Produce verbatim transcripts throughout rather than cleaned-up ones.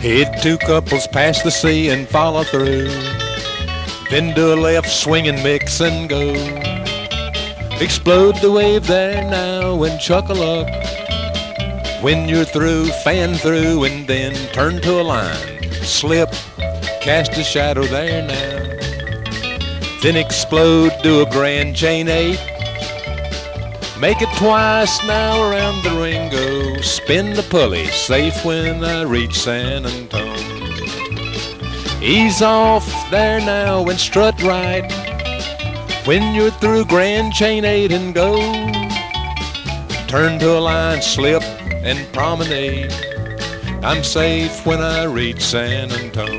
Hit two couples past the sea and follow through. Then do a left swing and mix and go. Explode the wave there now and chuck-a-luck. When you're through, fan through and then turn to a line. Slip, cast a shadow there now. Then explode, do a grand chain eight. Make it twice now around the ring go. Spin the pulley, safe when I reach San Antone. Ease off there now and strut right. When you're through, grand chain eight and go. Turn to a line, slip and promenade. I'm safe when I reach San Antone.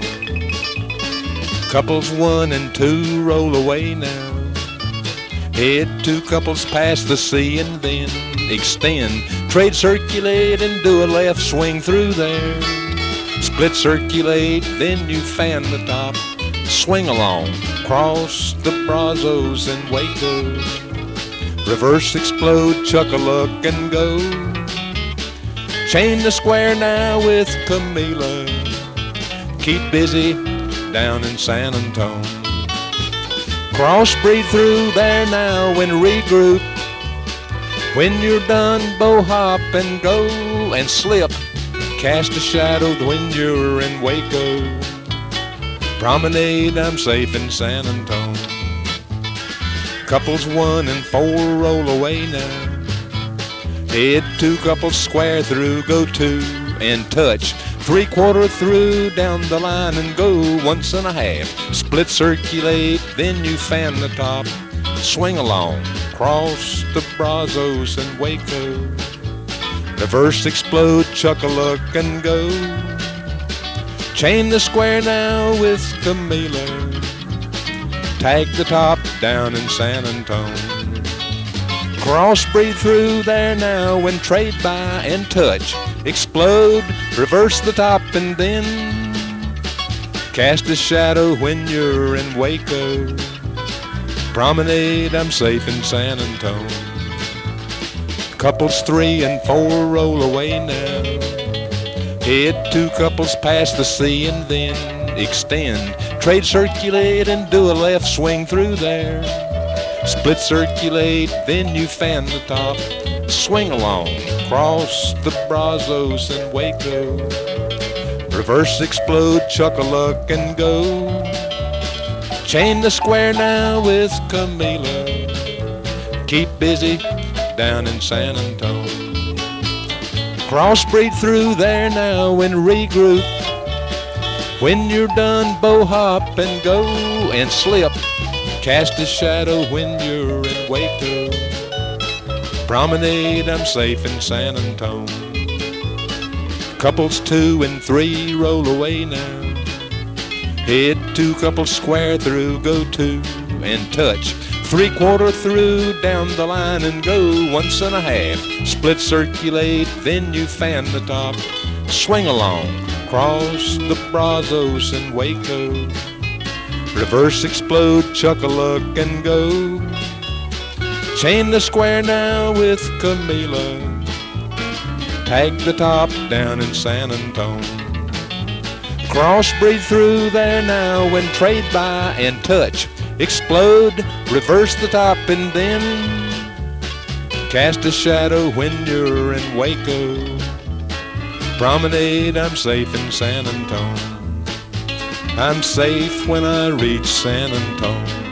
Couples one and two roll away now. Head two couples past the sea and then extend. Trade circulate and do a left swing through there. Split circulate, then you fan the top. Swing along, cross the Brazos and Waco. Reverse explode, chuck-a-luck and go. Chain the square now with Camila. Keep busy down in San Antone. Crossbreed through there now and regroup. When you're done, bow hop and go and slip. Cast a shadow when you're in Waco. Promenade, I'm safe in San Antone. Couples one and four roll away now. Head two couples square through, go two and touch. Three quarter through, down the line and go once and a half. Split circulate, then you fan the top. Swing along, cross the Brazos and Waco. Reverse explode, chuck-a-luck and go. Chain the square now with Camila. Tag the top down in San Antone. Crossbreed through there now and trade by and touch. Explode, reverse the top and then cast a shadow when you're in Waco. Promenade, I'm safe in San Antone. Couples three and four roll away now. Head two couples past the sea and then extend. Trade circulate and do a left swing through there. Split circulate, then you fan the top. Swing along, cross the Brazos and Waco. Reverse explode, chuck-a-luck and go. Chain the square now with Camila. Keep busy down in San Antone. Crossbreed through there now and regroup. When you're done, bow hop and go and slip. Cast a shadow when you're in Waco. Promenade, I'm safe in San Antone. Couples two and three roll away now. Head two couples square through, go two and touch. Three quarter through, down the line and go once and a half. Split circulate, then you fan the top. Swing along, cross the Brazos and Waco. Reverse explode, chuck-a-luck and go. Chain the square now with Camila. Tag the top down in San Antone. Crossbreed through there now and trade by and touch. Explode, reverse the top and then cast a shadow when you're in Waco. Promenade, I'm safe in San Antone. I'm safe when I reach San Antone.